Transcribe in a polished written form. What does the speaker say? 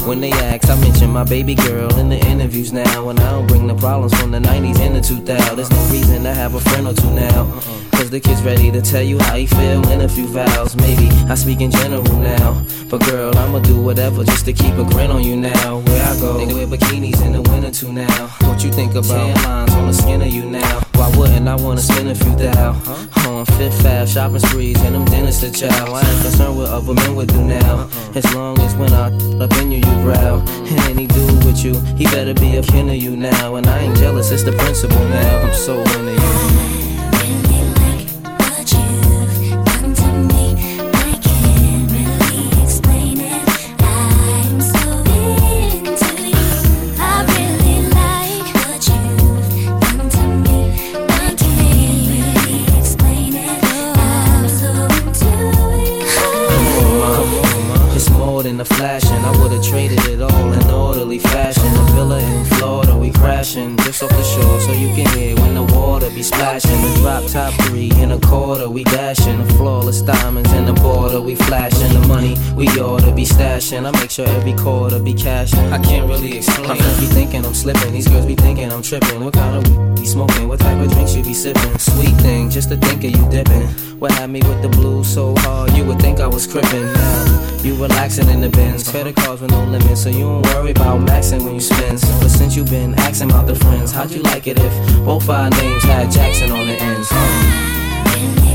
When they ask, I mention my baby girl in the interviews now. And I don't bring the problems from the 90s and the 2000s. There's no reason to have a friend or two now. Cause the kid's ready to tell you how he feel in a few vows. Maybe I speak in general now, but girl, I'ma do whatever just to keep a grin on you now. Where I go, they wear bikinis in the winter too now. What you think about tan lines on the skin of you now? Why wouldn't I wanna spend a few thou on Fifth Ave, shopping sprees, and them dinners to chow? I ain't concerned what other men would do now, as long as when I up in you growl. And any dude with you, he better be a kin of you now. And I ain't jealous, it's the principle now. I'm so into you. The flashing, I would've traded it all in orderly fashion. A villa in Florida, we crashing just off the shore, so you can hear when the water be splashing. The drop top 3 in a quarter, we dashing. The flawless diamonds in the border, we flashing. The money we oughta be stashing. I make sure every quarter be cashing. I can't really explain. My friends be thinking I'm slipping, these girls be thinking I'm tripping. What kind of weed be smoking? What type of drinks you be sipping? Sweet thing, just to think of you dipping. What had me with the blues so hard, you would think I was crippin'. Now you relaxing in the bins, credit cards with no limits, so you don't worry about maxing when you spend. But since you been asking about the friends, how'd you like it if both our names had Jackson on the ends?